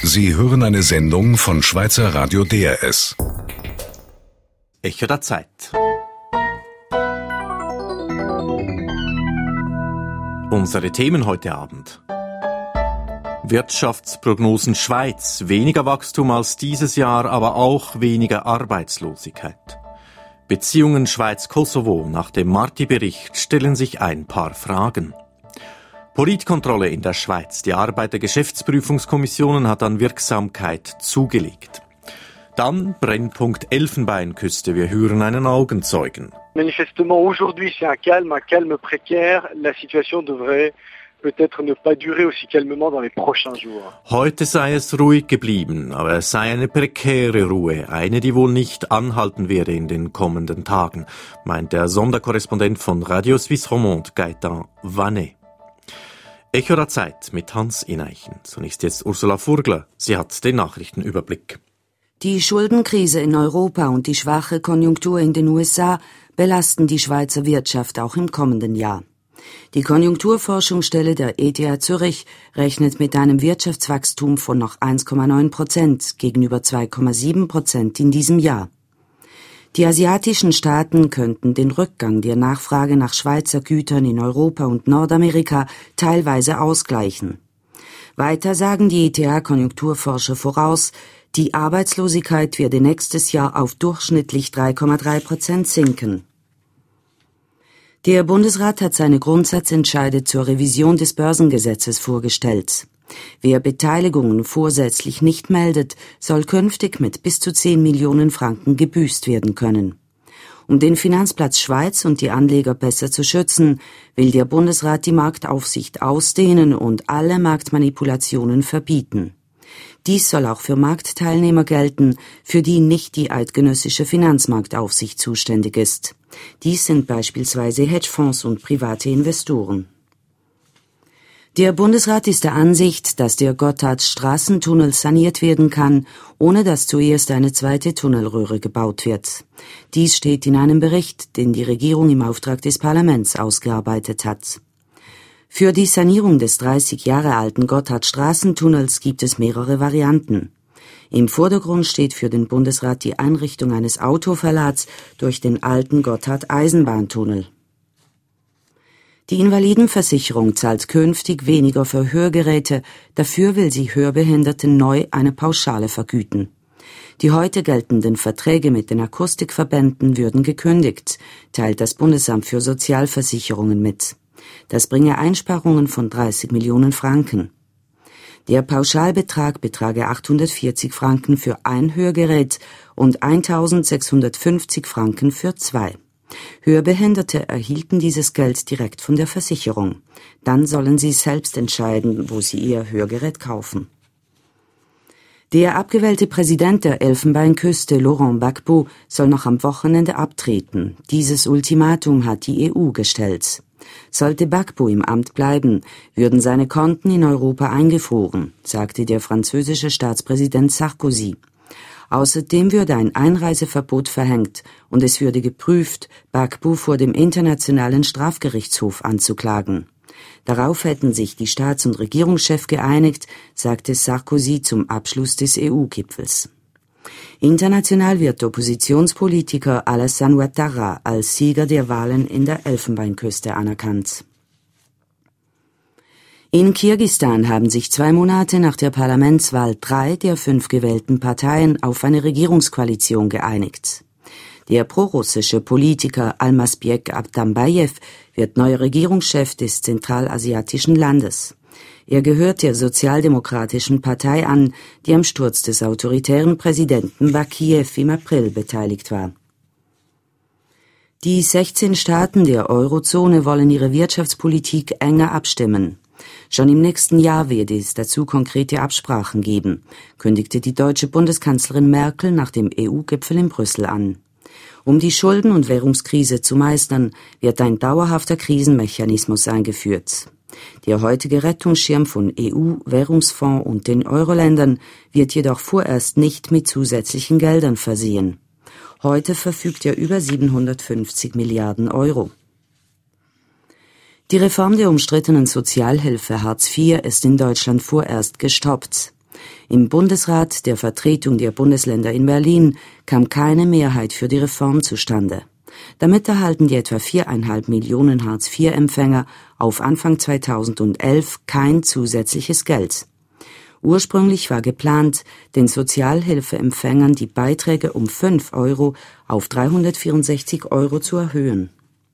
Sie hören eine Sendung von Schweizer Radio DRS. Echo der Zeit. Unsere Themen heute Abend. Wirtschaftsprognosen Schweiz. Weniger Wachstum als dieses Jahr, aber auch weniger Arbeitslosigkeit. Beziehungen Schweiz-Kosovo. Nach dem Marti-Bericht stellen sich ein paar Fragen. Politkontrolle in der Schweiz. Die Arbeit der Geschäftsprüfungskommissionen hat an Wirksamkeit zugelegt. Dann Brennpunkt Elfenbeinküste. Wir hören einen Augenzeugen. Manifestement aujourd'hui c'est un calme précaire. La situation devrait peut-être ne pas durer aussi calmement dans les prochains jours. Heute sei es ruhig geblieben, aber es sei eine prekäre Ruhe, eine, die wohl nicht anhalten werde in den kommenden Tagen, meint der Sonderkorrespondent von Radio Suisse Romande, Gaëtan Vanet. Echo der Zeit mit Hans Ineichen. Zunächst jetzt Ursula Furgler. Sie hat den Nachrichtenüberblick. Die Schuldenkrise in Europa und die schwache Konjunktur in den USA belasten die Schweizer Wirtschaft auch im kommenden Jahr. Die Konjunkturforschungsstelle der ETH Zürich rechnet mit einem Wirtschaftswachstum von noch 1,9% gegenüber 2,7% in diesem Jahr. Die asiatischen Staaten könnten den Rückgang der Nachfrage nach Schweizer Gütern in Europa und Nordamerika teilweise ausgleichen. Weiter sagen die ETH-Konjunkturforscher voraus, die Arbeitslosigkeit werde nächstes Jahr auf durchschnittlich 3,3% sinken. Der Bundesrat hat seine Grundsatzentscheide zur Revision des Börsengesetzes vorgestellt. Wer Beteiligungen vorsätzlich nicht meldet, soll künftig mit bis zu 10 Millionen Franken gebüßt werden können. Um den Finanzplatz Schweiz und die Anleger besser zu schützen, will der Bundesrat die Marktaufsicht ausdehnen und alle Marktmanipulationen verbieten. Dies soll auch für Marktteilnehmer gelten, für die nicht die eidgenössische Finanzmarktaufsicht zuständig ist. Dies sind beispielsweise Hedgefonds und private Investoren. Der Bundesrat ist der Ansicht, dass der Gotthardstraßentunnel saniert werden kann, ohne dass zuerst eine zweite Tunnelröhre gebaut wird. Dies steht in einem Bericht, den die Regierung im Auftrag des Parlaments ausgearbeitet hat. Für die Sanierung des 30 Jahre alten Gotthardstraßentunnels gibt es mehrere Varianten. Im Vordergrund steht für den Bundesrat die Einrichtung eines Autoverlads durch den alten Gotthard-Eisenbahntunnel. Die Invalidenversicherung zahlt künftig weniger für Hörgeräte, dafür will sie Hörbehinderten neu eine Pauschale vergüten. Die heute geltenden Verträge mit den Akustikverbänden würden gekündigt, teilt das Bundesamt für Sozialversicherungen mit. Das bringe Einsparungen von 30 Millionen Franken. Der Pauschalbetrag betrage 840 Franken für ein Hörgerät und 1.650 Franken für zwei. Hörbehinderte erhielten dieses Geld direkt von der Versicherung. Dann sollen sie selbst entscheiden, wo sie ihr Hörgerät kaufen. Der abgewählte Präsident der Elfenbeinküste, Laurent Gbagbo, soll noch am Wochenende abtreten. Dieses Ultimatum hat die EU gestellt. Sollte Gbagbo im Amt bleiben, würden seine Konten in Europa eingefroren, sagte der französische Staatspräsident Sarkozy. Außerdem würde ein Einreiseverbot verhängt und es würde geprüft, Gbagbo vor dem Internationalen Strafgerichtshof anzuklagen. Darauf hätten sich die Staats- und Regierungschefs geeinigt, sagte Sarkozy zum Abschluss des EU-Gipfels. International wird Oppositionspolitiker Alassane Ouattara als Sieger der Wahlen in der Elfenbeinküste anerkannt. In Kirgisistan haben sich 2 Monate nach der Parlamentswahl 3 der 5 gewählten Parteien auf eine Regierungskoalition geeinigt. Der prorussische Politiker Almazbek Atambayev wird neuer Regierungschef des zentralasiatischen Landes. Er gehört der Sozialdemokratischen Partei an, die am Sturz des autoritären Präsidenten Bakijew im April beteiligt war. Die 16 Staaten der Eurozone wollen ihre Wirtschaftspolitik enger abstimmen. Schon im nächsten Jahr werde es dazu konkrete Absprachen geben, kündigte die deutsche Bundeskanzlerin Merkel nach dem EU-Gipfel in Brüssel an. Um die Schulden- und Währungskrise zu meistern, wird ein dauerhafter Krisenmechanismus eingeführt. Der heutige Rettungsschirm von EU, Währungsfonds und den Euro-Ländern wird jedoch vorerst nicht mit zusätzlichen Geldern versehen. Heute verfügt er über 750 Milliarden Euro. Die Reform der umstrittenen Sozialhilfe Hartz IV ist in Deutschland vorerst gestoppt. Im Bundesrat der Vertretung der Bundesländer in Berlin kam keine Mehrheit für die Reform zustande. Damit erhalten die etwa 4,5 Millionen Hartz-IV-Empfänger auf Anfang 2011 kein zusätzliches Geld. Ursprünglich war geplant, den Sozialhilfeempfängern die Beiträge um 5 Euro auf 364 Euro zu erhöhen.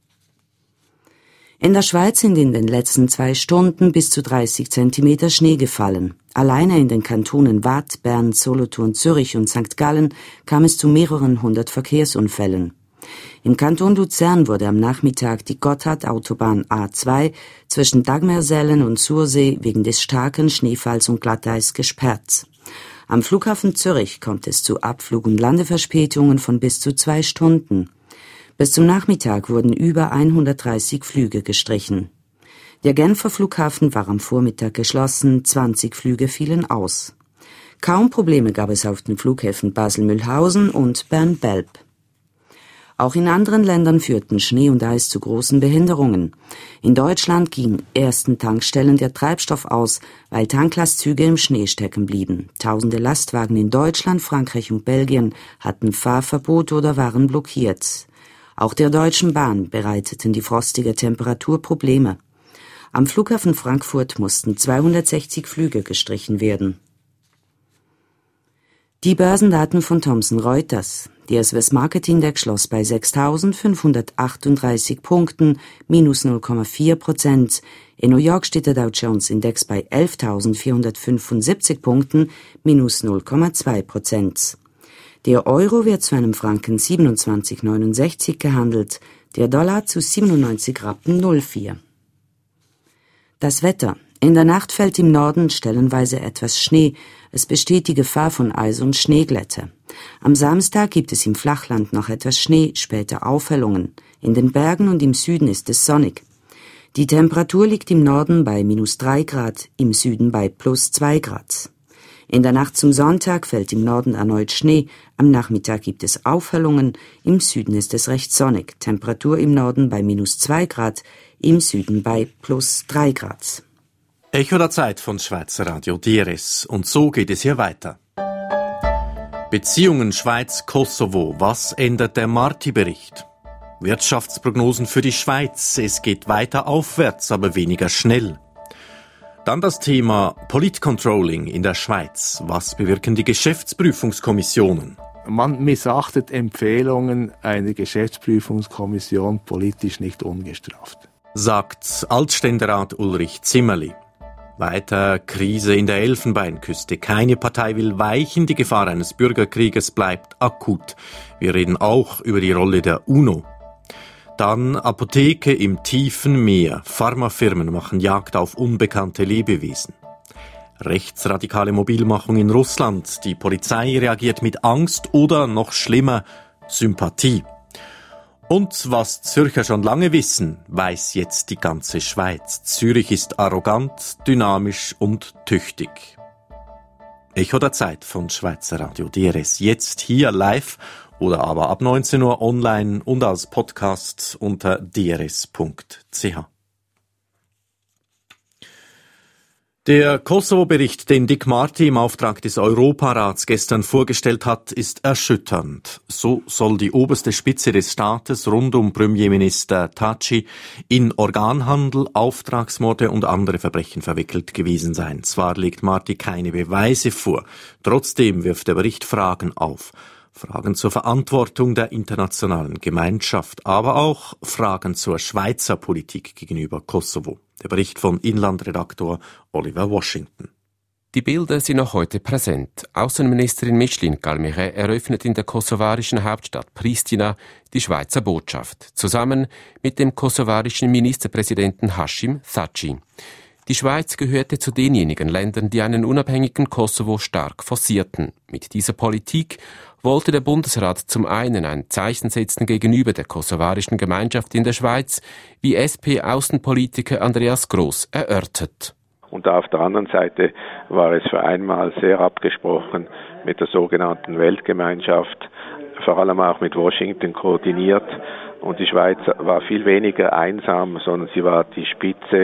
In der Schweiz sind in den letzten 2 Stunden bis zu 30 Zentimeter Schnee gefallen. Alleine in den Kantonen Waadt, Bern, Solothurn, Zürich und St. Gallen kam es zu mehreren 100 Verkehrsunfällen. Im Kanton Luzern wurde am Nachmittag die Gotthard-Autobahn A2 zwischen Dagmersellen und Sursee wegen des starken Schneefalls und Glatteis gesperrt. Am Flughafen Zürich kommt es zu Abflug- und Landeverspätungen von bis zu 2 Stunden. Bis zum Nachmittag wurden über 130 Flüge gestrichen. Der Genfer Flughafen war am Vormittag geschlossen, 20 Flüge fielen aus. Kaum Probleme gab es auf den Flughäfen Basel-Mühlhausen und Bern-Belp. Auch in anderen Ländern führten Schnee und Eis zu großen Behinderungen. In Deutschland ging ersten Tankstellen der Treibstoff aus, weil Tanklastzüge im Schnee stecken blieben. Tausende Lastwagen in Deutschland, Frankreich und Belgien hatten Fahrverbot oder waren blockiert. Auch der Deutschen Bahn bereiteten die frostige Temperatur Probleme. Am Flughafen Frankfurt mussten 260 Flüge gestrichen werden. Die Börsendaten von Thomson Reuters. Der Swiss Market Index schloss bei 6.538 Punkten, minus 0,4%. In New York steht der Dow Jones Index bei 11.475 Punkten, minus 0,2%. Der Euro wird zu einem Franken 27,69 gehandelt, der Dollar zu 97 Rappen 04. Das Wetter. In der Nacht fällt im Norden stellenweise etwas Schnee. Es besteht die Gefahr von Eis- und Schneeglätte. Am Samstag gibt es im Flachland noch etwas Schnee, später Aufhellungen. In den Bergen und im Süden ist es sonnig. Die Temperatur liegt im Norden bei minus 3 Grad, im Süden bei plus 2 Grad. In der Nacht zum Sonntag fällt im Norden erneut Schnee, am Nachmittag gibt es Aufhellungen, im Süden ist es recht sonnig, Temperatur im Norden bei minus 2 Grad, im Süden bei plus 3 Grad. Echo der Zeit von Schweizer Radio DRS. Und so geht es hier weiter. Beziehungen Schweiz-Kosovo. Was ändert der Marti-Bericht? Wirtschaftsprognosen für die Schweiz. Es geht weiter aufwärts, aber weniger schnell. Dann das Thema Politcontrolling in der Schweiz. Was bewirken die Geschäftsprüfungskommissionen? Man missachtet Empfehlungen einer Geschäftsprüfungskommission politisch nicht ungestraft, sagt Altständerat Ulrich Zimmerli. Weiter Krise in der Elfenbeinküste. Keine Partei will weichen, die Gefahr eines Bürgerkrieges bleibt akut. Wir reden auch über die Rolle der UNO. Dann Apotheke im tiefen Meer. Pharmafirmen machen Jagd auf unbekannte Lebewesen. Rechtsradikale Mobilmachung in Russland. Die Polizei reagiert mit Angst oder noch schlimmer, Sympathie. Und was Zürcher schon lange wissen, weiß jetzt die ganze Schweiz. Zürich ist arrogant, dynamisch und tüchtig. Echo der Zeit von Schweizer Radio DRS. Jetzt hier live oder aber ab 19 Uhr online und als Podcast unter drs.ch. Der Kosovo-Bericht, den Dick Marty im Auftrag des Europarats gestern vorgestellt hat, ist erschütternd. So soll die oberste Spitze des Staates rund um Premierminister Thaçi in Organhandel, Auftragsmorde und andere Verbrechen verwickelt gewesen sein. Zwar legt Marty keine Beweise vor, trotzdem wirft der Bericht Fragen auf. Fragen zur Verantwortung der internationalen Gemeinschaft, aber auch Fragen zur Schweizer Politik gegenüber Kosovo. Der Bericht von Inlandredaktor Oliver Washington. Die Bilder sind noch heute präsent. Außenministerin Micheline Galmire eröffnet in der kosovarischen Hauptstadt Pristina die Schweizer Botschaft, zusammen mit dem kosovarischen Ministerpräsidenten Hashim Thaçi. Die Schweiz gehörte zu denjenigen Ländern, die einen unabhängigen Kosovo stark forcierten. Mit dieser Politik wollte der Bundesrat zum einen ein Zeichen setzen gegenüber der kosovarischen Gemeinschaft in der Schweiz, wie SP-Außenpolitiker Andreas Gross erörtert. Und auf der anderen Seite war es für einmal sehr abgesprochen mit der sogenannten Weltgemeinschaft, vor allem auch mit Washington koordiniert. Und die Schweiz war viel weniger einsam, sondern sie war die Spitze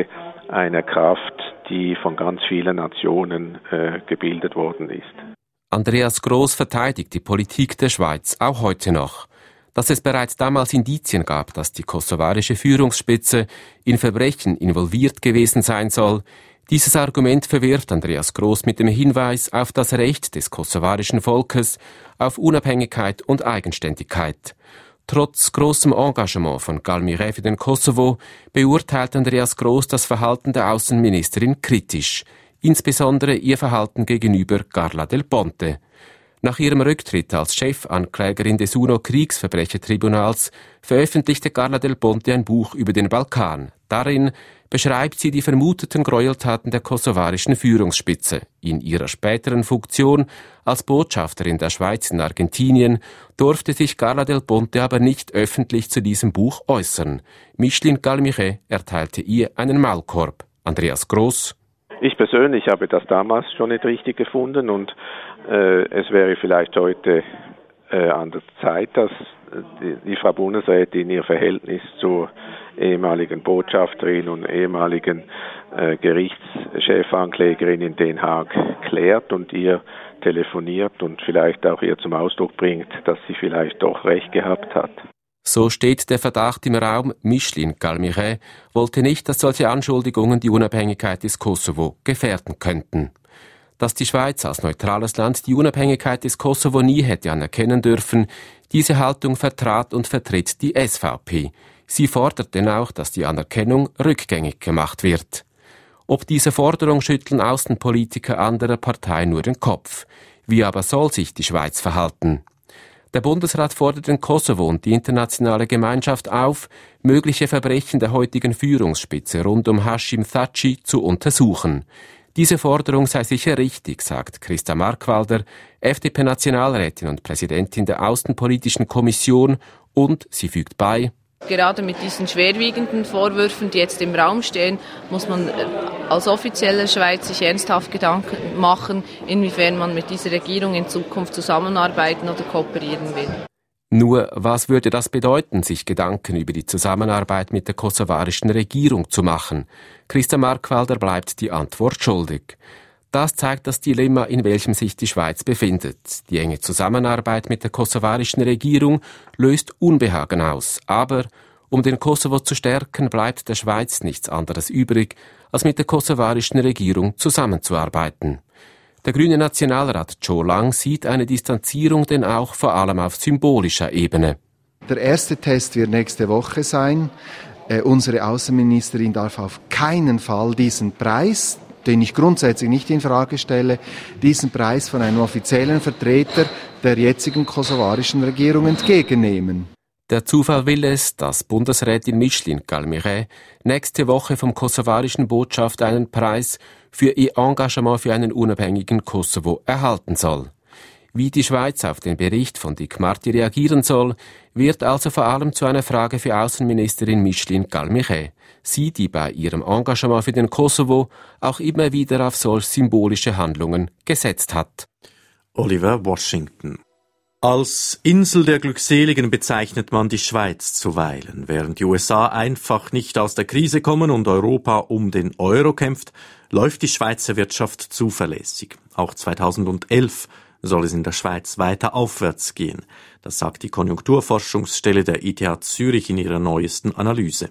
einer Kraft, die von ganz vielen Nationen gebildet worden ist. Andreas Gross verteidigt die Politik der Schweiz auch heute noch. Dass es bereits damals Indizien gab, dass die kosovarische Führungsspitze in Verbrechen involviert gewesen sein soll, dieses Argument verwirft Andreas Gross mit dem Hinweis auf das Recht des kosovarischen Volkes auf Unabhängigkeit und Eigenständigkeit. Trotz großem Engagement von Galmire für den Kosovo beurteilt Andreas Gross das Verhalten der Außenministerin kritisch, insbesondere ihr Verhalten gegenüber Carla Del Ponte. Nach ihrem Rücktritt als Chefanklägerin des UNO-Kriegsverbrechertribunals veröffentlichte Carla Del Ponte ein Buch über den Balkan. Darin beschreibt sie die vermuteten Gräueltaten der kosovarischen Führungsspitze. In ihrer späteren Funktion als Botschafterin der Schweiz in Argentinien durfte sich Carla Del Ponte aber nicht öffentlich zu diesem Buch äußern. Micheline Galmire erteilte ihr einen Maulkorb. Andreas Gross. Ich persönlich habe das damals schon nicht richtig gefunden und es wäre vielleicht heute an der Zeit, dass die Frau Bundesrätin ihr Verhältnis zur ehemaligen Botschafterin und ehemaligen Gerichtschefanklägerin in Den Haag klärt und ihr telefoniert und vielleicht auch ihr zum Ausdruck bringt, dass sie vielleicht doch recht gehabt hat. So steht der Verdacht im Raum, Micheline Galmire wollte nicht, dass solche Anschuldigungen die Unabhängigkeit des Kosovo gefährden könnten. Dass die Schweiz als neutrales Land die Unabhängigkeit des Kosovo nie hätte anerkennen dürfen, diese Haltung vertrat und vertritt die SVP. Sie fordert denn auch, dass die Anerkennung rückgängig gemacht wird. Ob diese Forderung schütteln Außenpolitiker anderer Parteien nur den Kopf. Wie aber soll sich die Schweiz verhalten? Der Bundesrat fordert den Kosovo und die internationale Gemeinschaft auf, mögliche Verbrechen der heutigen Führungsspitze rund um Hashim Thaçi zu untersuchen. Diese Forderung sei sicher richtig, sagt Christa Markwalder, FDP-Nationalrätin und Präsidentin der Außenpolitischen Kommission, und sie fügt bei: Gerade mit diesen schwerwiegenden Vorwürfen, die jetzt im Raum stehen, muss man als offizielle Schweiz sich ernsthaft Gedanken machen, inwiefern man mit dieser Regierung in Zukunft zusammenarbeiten oder kooperieren will. Nur, was würde das bedeuten, sich Gedanken über die Zusammenarbeit mit der kosovarischen Regierung zu machen? Christa Markwalder bleibt die Antwort schuldig. Das zeigt das Dilemma, in welchem sich die Schweiz befindet. Die enge Zusammenarbeit mit der kosovarischen Regierung löst Unbehagen aus. Aber um den Kosovo zu stärken, bleibt der Schweiz nichts anderes übrig, als mit der kosovarischen Regierung zusammenzuarbeiten. Der grüne Nationalrat Joe Lang sieht eine Distanzierung denn auch vor allem auf symbolischer Ebene. Der erste Test wird nächste Woche sein. Unsere Außenministerin darf auf keinen Fall diesen Preis, den ich grundsätzlich nicht in Frage stelle, diesen Preis von einem offiziellen Vertreter der jetzigen kosovarischen Regierung entgegennehmen. Der Zufall will es, dass Bundesrätin Micheline Galmire nächste Woche vom kosovarischen Botschafter einen Preis für ihr Engagement für einen unabhängigen Kosovo erhalten soll. Wie die Schweiz auf den Bericht von Dick Marty reagieren soll, wird also vor allem zu einer Frage für Außenministerin Micheline Galmire. Sie, die bei ihrem Engagement für den Kosovo auch immer wieder auf solch symbolische Handlungen gesetzt hat. Oliver Washington. Als Insel der Glückseligen bezeichnet man die Schweiz zuweilen. Während die USA einfach nicht aus der Krise kommen und Europa um den Euro kämpft, läuft die Schweizer Wirtschaft zuverlässig. Auch 2011 soll es in der Schweiz weiter aufwärts gehen. Das sagt die Konjunkturforschungsstelle der ETH Zürich in ihrer neuesten Analyse.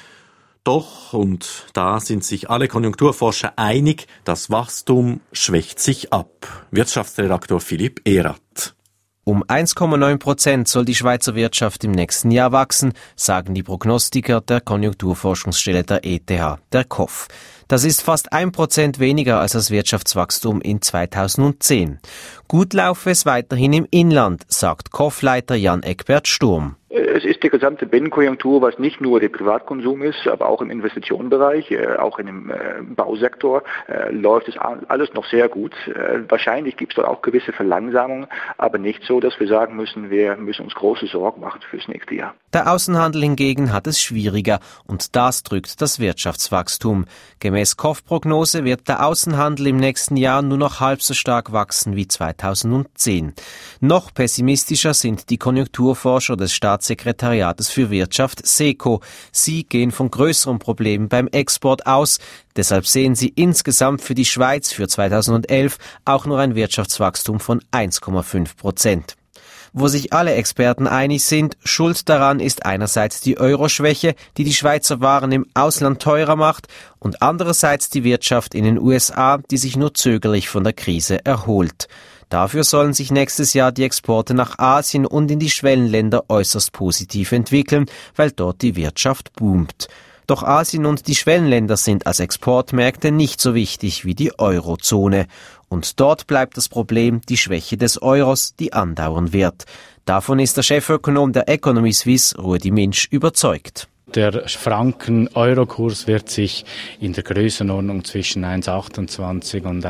Doch, und da sind sich alle Konjunkturforscher einig, das Wachstum schwächt sich ab. Wirtschaftsredaktor Philipp Erath. Um 1,9% soll die Schweizer Wirtschaft im nächsten Jahr wachsen, sagen die Prognostiker der Konjunkturforschungsstelle der ETH, der KOF. Das ist fast 1% weniger als das Wirtschaftswachstum in 2010. Gut laufe es weiterhin im Inland, sagt KOF-Leiter Jan Eckbert Sturm. Es ist die gesamte Binnenkonjunktur, was nicht nur der Privatkonsum ist, aber auch im Investitionenbereich, auch in dem Bausektor läuft es alles noch sehr gut. Wahrscheinlich gibt es dort auch gewisse Verlangsamungen, aber nicht so, dass wir sagen müssen, wir müssen uns große Sorgen machen fürs nächste Jahr. Der Außenhandel hingegen hat es schwieriger und das drückt das Wirtschaftswachstum. Gemäß Gemäß KOF-Prognose wird der Außenhandel im nächsten Jahr nur noch halb so stark wachsen wie 2010. Noch pessimistischer sind die Konjunkturforscher des Staatssekretariates für Wirtschaft SECO. Sie gehen von größeren Problemen beim Export aus. Deshalb sehen sie insgesamt für die Schweiz für 2011 auch nur ein Wirtschaftswachstum von 1,5%. Wo sich alle Experten einig sind, schuld daran ist einerseits die Euroschwäche, die die Schweizer Waren im Ausland teurer macht, und andererseits die Wirtschaft in den USA, die sich nur zögerlich von der Krise erholt. Dafür sollen sich nächstes Jahr die Exporte nach Asien und in die Schwellenländer äußerst positiv entwickeln, weil dort die Wirtschaft boomt. Doch Asien und die Schwellenländer sind als Exportmärkte nicht so wichtig wie die Eurozone. Und dort bleibt das Problem die Schwäche des Euros, die andauern wird. Davon ist der Chefökonom der Economy Suisse, Rudi Minsch, überzeugt. Der Franken-Euro-Kurs wird sich in der Größenordnung zwischen 1,28 und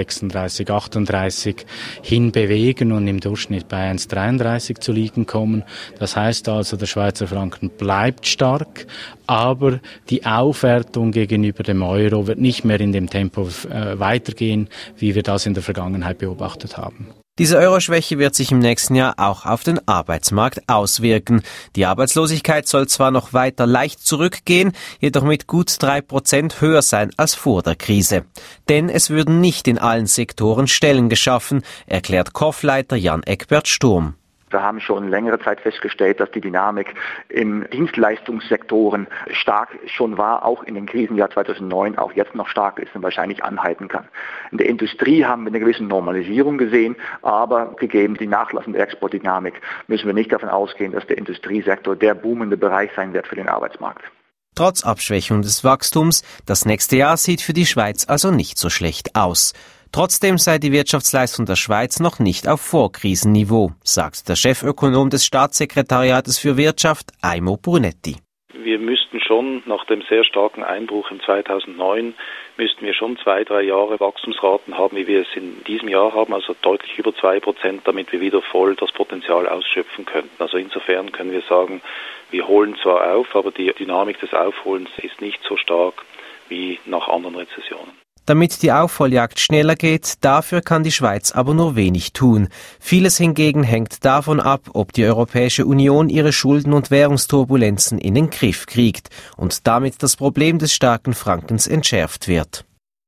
1,36, hinbewegen und im Durchschnitt bei 1,33 zu liegen kommen. Das heißt also, der Schweizer Franken bleibt stark, aber die Aufwertung gegenüber dem Euro wird nicht mehr in dem Tempo weitergehen, wie wir das in der Vergangenheit beobachtet haben. Diese Euroschwäche wird sich im nächsten Jahr auch auf den Arbeitsmarkt auswirken. Die Arbeitslosigkeit soll zwar noch weiter leicht zurückgehen, jedoch mit gut 3% höher sein als vor der Krise. Denn es würden nicht in allen Sektoren Stellen geschaffen, erklärt KOF-Leiter Jan Eckbert Sturm. Wir haben schon längere Zeit festgestellt, dass die Dynamik in Dienstleistungssektoren stark schon war, auch in dem Krisenjahr 2009, auch jetzt noch stark ist und wahrscheinlich anhalten kann. In der Industrie haben wir eine gewisse Normalisierung gesehen, aber gegeben die nachlassende Exportdynamik müssen wir nicht davon ausgehen, dass der Industriesektor der boomende Bereich sein wird für den Arbeitsmarkt. Trotz Abschwächung des Wachstums, das nächste Jahr sieht für die Schweiz also nicht so schlecht aus. Trotzdem sei die Wirtschaftsleistung der Schweiz noch nicht auf Vorkrisenniveau, sagt der Chefökonom des Staatssekretariates für Wirtschaft, Aimo Brunetti. Wir müssten schon nach dem sehr starken Einbruch im 2009, müssten wir schon 2-3 Jahre Wachstumsraten haben, wie wir es in diesem Jahr haben, also deutlich über 2%, damit wir wieder voll das Potenzial ausschöpfen könnten. Also insofern können wir sagen, wir holen zwar auf, aber die Dynamik des Aufholens ist nicht so stark wie nach anderen Rezessionen. Damit die Aufholjagd schneller geht, dafür kann die Schweiz aber nur wenig tun. Vieles hingegen hängt davon ab, ob die Europäische Union ihre Schulden- und Währungsturbulenzen in den Griff kriegt und damit das Problem des starken Frankens entschärft wird.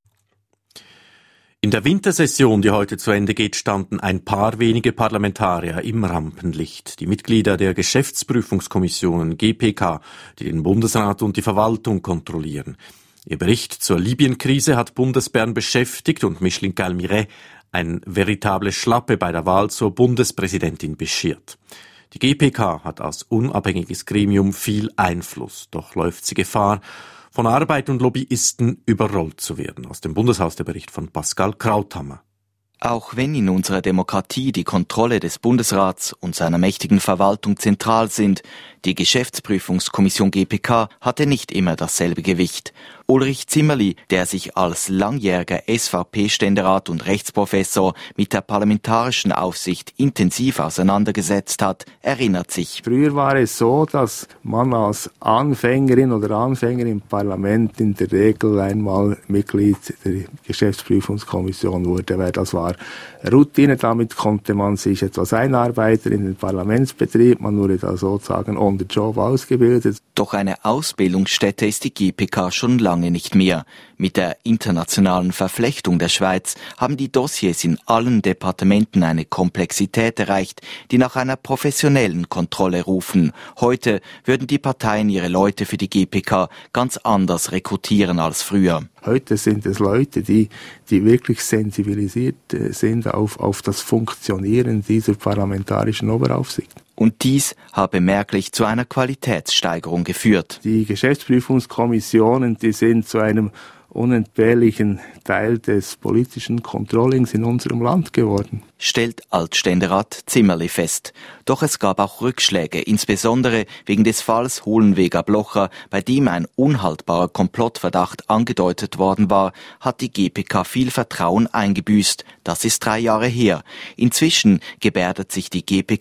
In der Wintersession, die heute zu Ende geht, standen ein paar wenige Parlamentarier im Rampenlicht. Die Mitglieder der Geschäftsprüfungskommissionen GPK, die den Bundesrat und die Verwaltung kontrollieren. Ihr Bericht zur Libyen-Krise hat Bundesbern beschäftigt und Micheline Galmiret eine veritable Schlappe bei der Wahl zur Bundespräsidentin beschert. Die GPK hat als unabhängiges Gremium viel Einfluss, doch läuft sie Gefahr, von Arbeit und Lobbyisten überrollt zu werden. Aus dem Bundeshaus der Bericht von Pascal Krauthammer. Auch wenn in unserer Demokratie die Kontrolle des Bundesrats und seiner mächtigen Verwaltung zentral sind, die Geschäftsprüfungskommission GPK hatte nicht immer dasselbe Gewicht. Ulrich Zimmerli, der sich als langjähriger SVP-Ständerat und Rechtsprofessor mit der parlamentarischen Aufsicht intensiv auseinandergesetzt hat, erinnert sich. Früher war es so, dass man als Anfängerin oder Anfänger im Parlament in der Regel einmal Mitglied der Geschäftsprüfungskommission wurde, weil das war Routine. Damit konnte man sich etwas einarbeiten in den Parlamentsbetrieb. Man wurde da sozusagen on the job ausgebildet. Doch eine Ausbildungsstätte ist die GPK schon lange nicht mehr. Mit der internationalen Verflechtung der Schweiz haben die Dossiers in allen Departementen eine Komplexität erreicht, die nach einer professionellen Kontrolle rufen. Heute würden die Parteien ihre Leute für die GPK ganz anders rekrutieren als früher. Heute sind es Leute, die wirklich sensibilisiert sind auf das Funktionieren dieser parlamentarischen Oberaufsicht. Und dies habe merklich zu einer Qualitätssteigerung geführt. Die Geschäftsprüfungskommissionen, die sind zu einem unentbehrlichen Teil des politischen Controllings in unserem Land geworden, stellt Altständerat Zimmerli fest. Doch es gab auch Rückschläge, insbesondere wegen des Falls Hohenweger-Blocher, bei dem ein unhaltbarer Komplottverdacht angedeutet worden war, hat die GPK viel Vertrauen eingebüßt. Das ist 3 Jahre her. Inzwischen gebärdet sich die GPK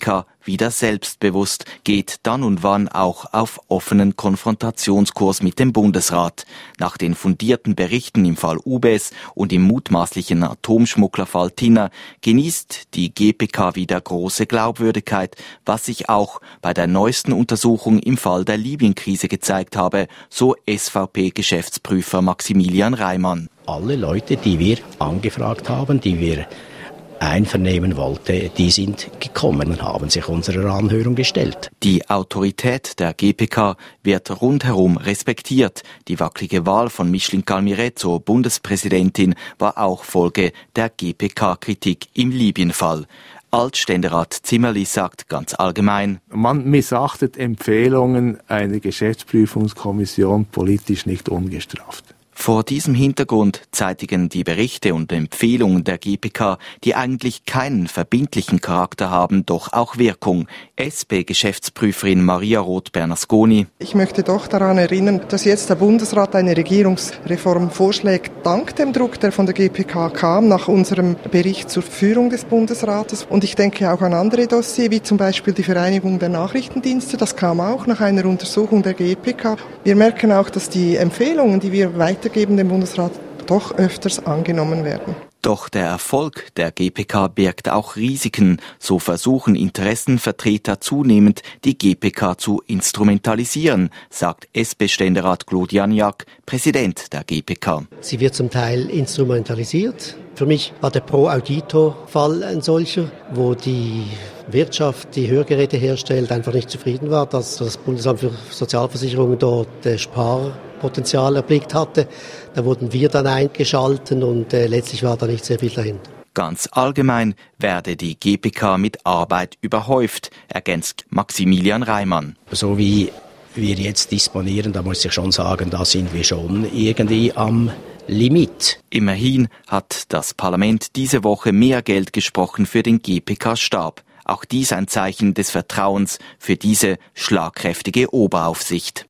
wieder selbstbewusst, geht dann und wann auch auf offenen Konfrontationskurs mit dem Bundesrat. Nach den fundierten Berichten im Fall UBS und im mutmaßlichen Atomschmugglerfall Tinner genießt die GPK wieder große Glaubwürdigkeit, was sich auch bei der neuesten Untersuchung im Fall der Libyen-Krise gezeigt habe, so SVP-Geschäftsprüfer Maximilian Reimann. Alle Leute, die wir angefragt haben, die wir einvernehmen wollten, die sind gekommen und haben sich unserer Anhörung gestellt. Die Autorität der GPK wird rundherum respektiert. Die wackelige Wahl von Micheline Calmeret zur Bundespräsidentin war auch Folge der GPK-Kritik im Libyen-Fall. Altständerat Zimmerli sagt ganz allgemein: Man missachtet Empfehlungen einer Geschäftsprüfungskommission politisch nicht ungestraft. Vor diesem Hintergrund zeitigen die Berichte und Empfehlungen der GPK, die eigentlich keinen verbindlichen Charakter haben, doch auch Wirkung. SP-Geschäftsprüferin Maria Roth-Bernasconi: Ich möchte doch daran erinnern, dass jetzt der Bundesrat eine Regierungsreform vorschlägt, dank dem Druck, der von der GPK kam, nach unserem Bericht zur Führung des Bundesrates. Und ich denke auch an andere Dossiers, wie zum Beispiel die Vereinigung der Nachrichtendienste. Das kam auch nach einer Untersuchung der GPK. Wir merken auch, dass die Empfehlungen, die wir weitergeben dem Bundesrat, doch öfters angenommen werden. Doch der Erfolg der GPK birgt auch Risiken. So versuchen Interessenvertreter zunehmend, die GPK zu instrumentalisieren, sagt SP-Ständerat Claude Janiak, Präsident der GPK. Sie wird zum Teil instrumentalisiert. Für mich war der Pro-Auditor-Fall ein solcher, wo die Wirtschaft, die Hörgeräte herstellt, einfach nicht zufrieden war, dass das Bundesamt für Sozialversicherungen dort Sparpotenzial erblickt hatte. Da wurden wir dann eingeschalten und letztlich war da nicht sehr viel dahinter. Ganz allgemein werde die GPK mit Arbeit überhäuft, ergänzt Maximilian Reimann. So wie wir jetzt disponieren, da muss ich schon sagen, da sind wir schon irgendwie am Limit. Immerhin hat das Parlament diese Woche mehr Geld gesprochen für den GPK-Stab. Auch dies ein Zeichen des Vertrauens für diese schlagkräftige Oberaufsicht.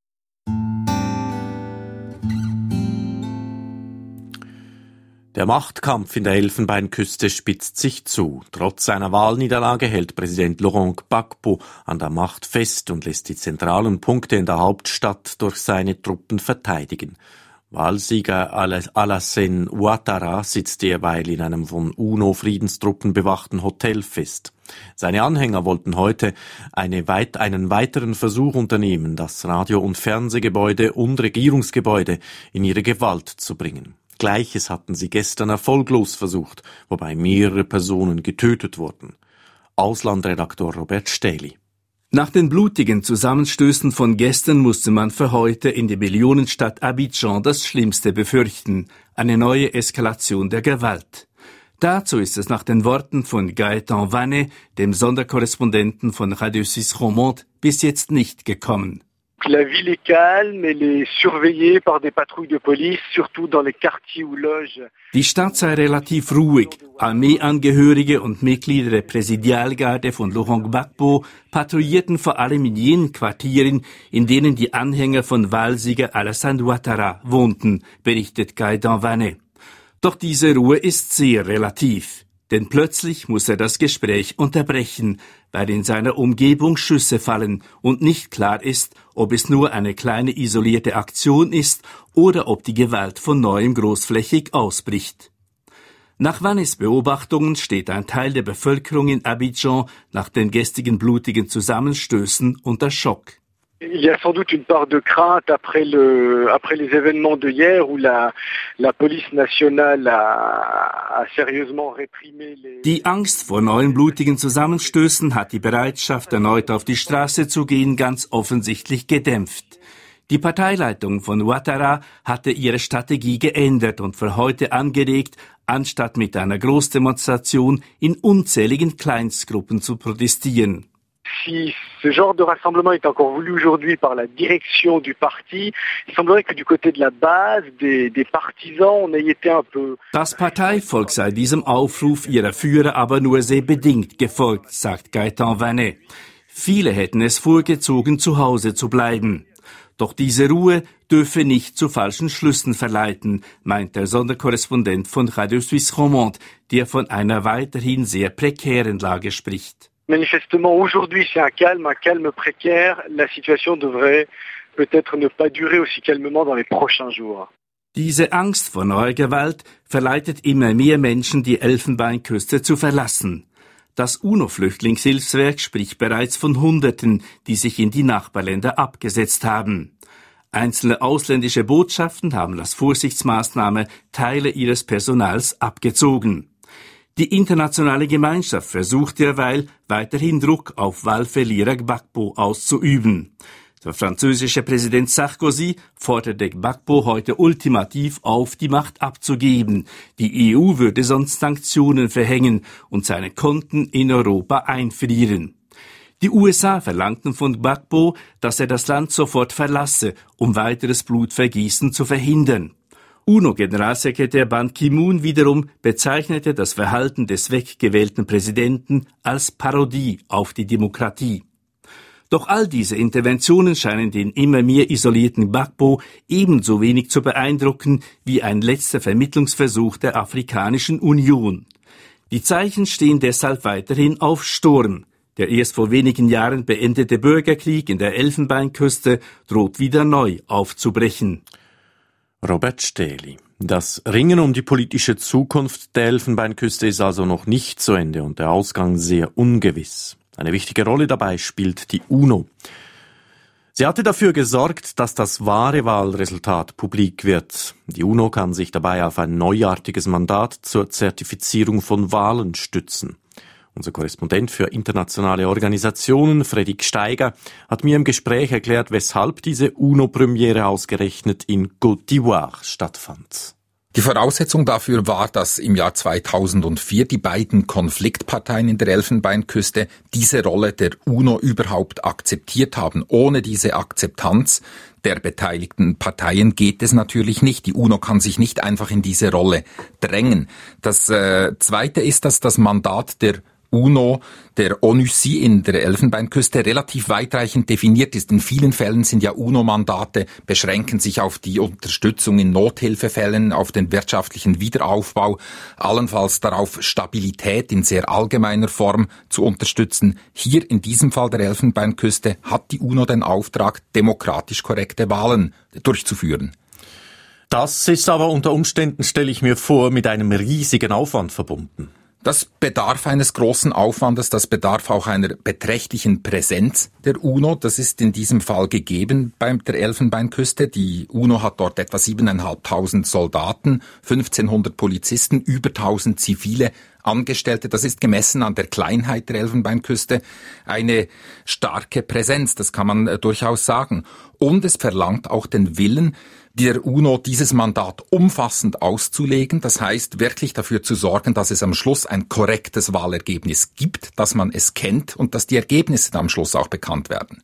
Der Machtkampf in der Elfenbeinküste spitzt sich zu. Trotz seiner Wahlniederlage hält Präsident Laurent Gbagbo an der Macht fest und lässt die zentralen Punkte in der Hauptstadt durch seine Truppen verteidigen. Wahlsieger Alassane Ouattara sitzt derweil in einem von UNO-Friedenstruppen bewachten Hotel fest. Seine Anhänger wollten heute einen weiteren Versuch unternehmen, das Radio- und Fernsehgebäude und Regierungsgebäude in ihre Gewalt zu bringen. Gleiches hatten sie gestern erfolglos versucht, wobei mehrere Personen getötet wurden. Auslandredaktor Robert Stähli. Nach den blutigen Zusammenstößen von gestern musste man für heute in der Millionenstadt Abidjan das Schlimmste befürchten, eine neue Eskalation der Gewalt. Dazu ist es nach den Worten von Gaëtan Vannet, dem Sonderkorrespondenten von Radio Suisse Romande, bis jetzt nicht gekommen. La ville est calme, elle est surveillée par des patrouilles de police, surtout dans les quartiers ou loges. Die Stadt sei relativ ruhig. Armeeangehörige und Mitglieder der Präsidialgarde von Laurent Gbagbo patrouillierten vor allem in jenen Quartieren, in denen die Anhänger von Wahlsieger Alassane Ouattara wohnten, berichtet Gaëtan Vannet. Doch diese Ruhe ist sehr relativ. Denn plötzlich muss er das Gespräch unterbrechen, weil in seiner Umgebung Schüsse fallen und nicht klar ist, ob es nur eine kleine isolierte Aktion ist oder ob die Gewalt von neuem großflächig ausbricht. Nach Vannets Beobachtungen steht ein Teil der Bevölkerung in Abidjan nach den gestrigen blutigen Zusammenstößen unter Schock. Il y a sans doute une part de crainte après les événements de hier où la police nationale a sérieusement réprimé les... Die Angst vor neuen blutigen Zusammenstößen hat die Bereitschaft, erneut auf die Straße zu gehen, ganz offensichtlich gedämpft. Die Parteileitung von Ouattara hatte ihre Strategie geändert und für heute angeregt, anstatt mit einer Großdemonstration in unzähligen Kleinstgruppen zu protestieren. Si ce genre de rassemblement est encore voulu aujourd'hui par la direction du parti, il semblerait que du côté de la base, des partisans, on ait été un peu... Das Parteivolk sei diesem Aufruf ihrer Führer aber nur sehr bedingt gefolgt, sagt Gaëtan Vannet. Viele hätten es vorgezogen, zu Hause zu bleiben. Doch diese Ruhe dürfe nicht zu falschen Schlüssen verleiten, meint der Sonderkorrespondent von Radio Suisse Romande, der von einer weiterhin sehr prekären Lage spricht. Manifestement, aujourd'hui, c'est un calme précaire. La situation devrait peut-être ne pas durer aussi calmement dans les prochains jours. Diese Angst vor neuer Gewalt verleitet immer mehr Menschen, die Elfenbeinküste zu verlassen. Das UNO-Flüchtlingshilfswerk spricht bereits von Hunderten, die sich in die Nachbarländer abgesetzt haben. Einzelne ausländische Botschaften haben als Vorsichtsmaßnahme Teile ihres Personals abgezogen. Die internationale Gemeinschaft versucht derweil, weiterhin Druck auf Wahlverlierer Gbagbo auszuüben. Der französische Präsident Sarkozy forderte Gbagbo heute ultimativ auf, die Macht abzugeben. Die EU würde sonst Sanktionen verhängen und seine Konten in Europa einfrieren. Die USA verlangten von Gbagbo, dass er das Land sofort verlasse, um weiteres Blutvergießen zu verhindern. UNO-Generalsekretär Ban Ki-moon wiederum bezeichnete das Verhalten des weggewählten Präsidenten als Parodie auf die Demokratie. Doch all diese Interventionen scheinen den immer mehr isolierten Gbagbo ebenso wenig zu beeindrucken wie ein letzter Vermittlungsversuch der Afrikanischen Union. Die Zeichen stehen deshalb weiterhin auf Sturm. Der erst vor wenigen Jahren beendete Bürgerkrieg in der Elfenbeinküste droht wieder neu aufzubrechen. Robert Stähli. Das Ringen um die politische Zukunft der Elfenbeinküste ist also noch nicht zu Ende und der Ausgang sehr ungewiss. Eine wichtige Rolle dabei spielt die UNO. Sie hatte dafür gesorgt, dass das wahre Wahlresultat publik wird. Die UNO kann sich dabei auf ein neuartiges Mandat zur Zertifizierung von Wahlen stützen. Unser Korrespondent für internationale Organisationen, Fredrik Steiger, hat mir im Gespräch erklärt, weshalb diese UNO-Premiere ausgerechnet in Côte d'Ivoire stattfand. Die Voraussetzung dafür war, dass im Jahr 2004 die beiden Konfliktparteien in der Elfenbeinküste diese Rolle der UNO überhaupt akzeptiert haben. Ohne diese Akzeptanz der beteiligten Parteien geht es natürlich nicht. Die UNO kann sich nicht einfach in diese Rolle drängen. Das Zweite ist, dass das Mandat der UNO, der ONUCI in der Elfenbeinküste relativ weitreichend definiert ist. In vielen Fällen sind ja UNO-Mandate, beschränken sich auf die Unterstützung in Nothilfefällen, auf den wirtschaftlichen Wiederaufbau, allenfalls darauf, Stabilität in sehr allgemeiner Form zu unterstützen. Hier in diesem Fall der Elfenbeinküste hat die UNO den Auftrag, demokratisch korrekte Wahlen durchzuführen. Das ist aber unter Umständen, stelle ich mir vor, mit einem riesigen Aufwand verbunden. Das bedarf eines großen Aufwandes, das bedarf auch einer beträchtlichen Präsenz der UNO. Das ist in diesem Fall gegeben bei der Elfenbeinküste. Die UNO hat dort etwa 7.500 Soldaten, 1.500 Polizisten, über 1.000 zivile Angestellte. Das ist gemessen an der Kleinheit der Elfenbeinküste eine starke Präsenz, das kann man durchaus sagen. Und es verlangt auch den Willen der UNO, dieses Mandat umfassend auszulegen. Das heißt, wirklich dafür zu sorgen, dass es am Schluss ein korrektes Wahlergebnis gibt, dass man es kennt und dass die Ergebnisse am Schluss auch bekannt werden.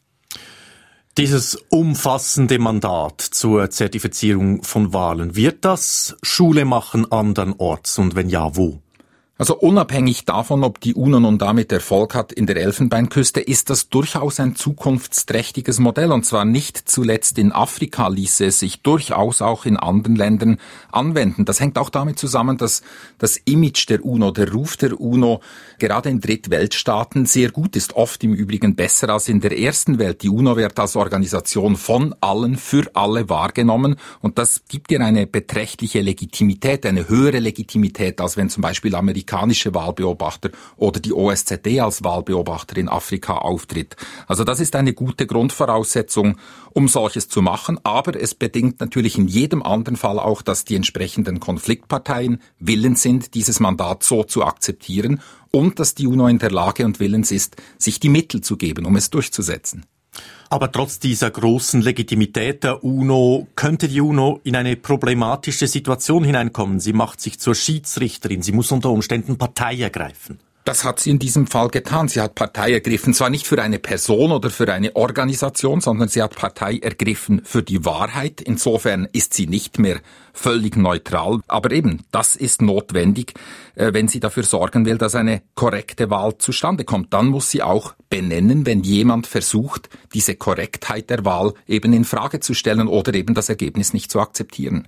Dieses umfassende Mandat zur Zertifizierung von Wahlen, wird das Schule machen andernorts und wenn ja, wo? Also unabhängig davon, ob die UNO nun damit Erfolg hat in der Elfenbeinküste, ist das durchaus ein zukunftsträchtiges Modell. Und zwar nicht zuletzt in Afrika ließe es sich durchaus auch in anderen Ländern anwenden. Das hängt auch damit zusammen, dass das Image der UNO, der Ruf der UNO gerade in Drittweltstaaten sehr gut ist. Oft im Übrigen besser als in der ersten Welt. Die UNO wird als Organisation von allen, für alle wahrgenommen. Und das gibt ihr eine beträchtliche Legitimität, eine höhere Legitimität, als wenn zum Beispiel amerikanische Wahlbeobachter oder die OSZE als Wahlbeobachter in Afrika auftritt. Also das ist eine gute Grundvoraussetzung, um solches zu machen. Aber es bedingt natürlich in jedem anderen Fall auch, dass die entsprechenden Konfliktparteien willens sind, dieses Mandat so zu akzeptieren und dass die UNO in der Lage und willens ist, sich die Mittel zu geben, um es durchzusetzen. Aber trotz dieser großen Legitimität der UNO könnte die UNO in eine problematische Situation hineinkommen. Sie macht sich zur Schiedsrichterin. Sie muss unter Umständen Partei ergreifen. Das hat sie in diesem Fall getan. Sie hat Partei ergriffen, zwar nicht für eine Person oder für eine Organisation, sondern sie hat Partei ergriffen für die Wahrheit. Insofern ist sie nicht mehr völlig neutral. Aber eben, das ist notwendig, wenn sie dafür sorgen will, dass eine korrekte Wahl zustande kommt. Dann muss sie auch benennen, wenn jemand versucht, diese Korrektheit der Wahl eben in Frage zu stellen oder eben das Ergebnis nicht zu akzeptieren.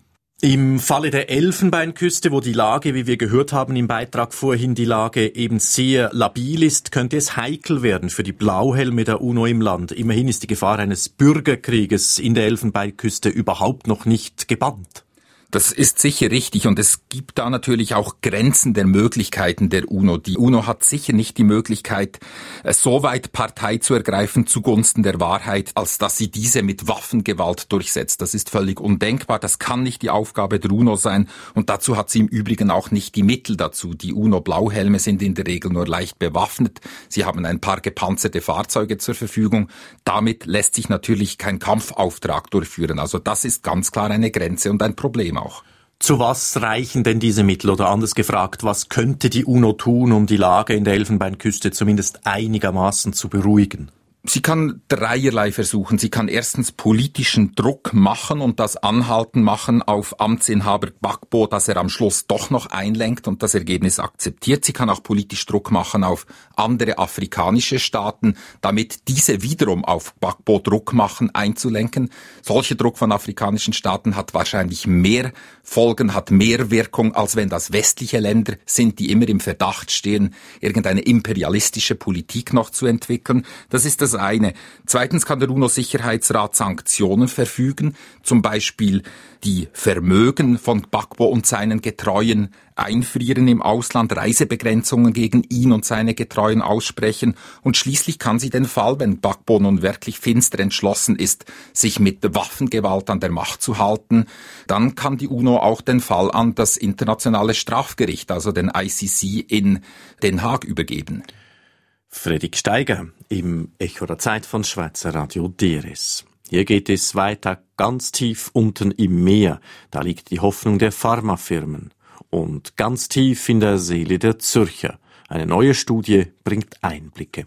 Im Falle der Elfenbeinküste, wo die Lage, wie wir gehört haben im Beitrag vorhin, die Lage eben sehr labil ist, könnte es heikel werden für die Blauhelme der UNO im Land. Immerhin ist die Gefahr eines Bürgerkrieges in der Elfenbeinküste überhaupt noch nicht gebannt. Das ist sicher richtig und es gibt da natürlich auch Grenzen der Möglichkeiten der UNO. Die UNO hat sicher nicht die Möglichkeit, so weit Partei zu ergreifen zugunsten der Wahrheit, als dass sie diese mit Waffengewalt durchsetzt. Das ist völlig undenkbar, das kann nicht die Aufgabe der UNO sein und dazu hat sie im Übrigen auch nicht die Mittel dazu. Die UNO-Blauhelme sind in der Regel nur leicht bewaffnet, sie haben ein paar gepanzerte Fahrzeuge zur Verfügung. Damit lässt sich natürlich kein Kampfauftrag durchführen. Also das ist ganz klar eine Grenze und ein Problem auch. Zu was reichen denn diese Mittel? Oder anders gefragt, was könnte die UNO tun, um die Lage in der Elfenbeinküste zumindest einigermaßen zu beruhigen? Sie kann dreierlei versuchen. Sie kann erstens politischen Druck machen und das Anhalten machen auf Amtsinhaber Gbagbo, dass er am Schluss doch noch einlenkt und das Ergebnis akzeptiert. Sie kann auch politisch Druck machen auf andere afrikanische Staaten, damit diese wiederum auf Gbagbo Druck machen, einzulenken. Solcher Druck von afrikanischen Staaten hat wahrscheinlich mehr Folgen, hat mehr Wirkung, als wenn das westliche Länder sind, die immer im Verdacht stehen, irgendeine imperialistische Politik noch zu entwickeln. Das ist das eine. Zweitens kann der UNO-Sicherheitsrat Sanktionen verfügen, zum Beispiel die Vermögen von Gbagbo und seinen Getreuen einfrieren im Ausland, Reisebegrenzungen gegen ihn und seine Getreuen aussprechen und schließlich kann sie den Fall, wenn Gbagbo nun wirklich finster entschlossen ist, sich mit Waffengewalt an der Macht zu halten, dann kann die UNO auch den Fall an das Internationale Strafgericht, also den ICC in Den Haag übergeben. Fredrik Steiger im Echo der Zeit von Schweizer Radio DRS. Hier geht es weiter ganz tief unten im Meer. Da liegt die Hoffnung der Pharmafirmen. Und ganz tief in der Seele der Zürcher. Eine neue Studie bringt Einblicke.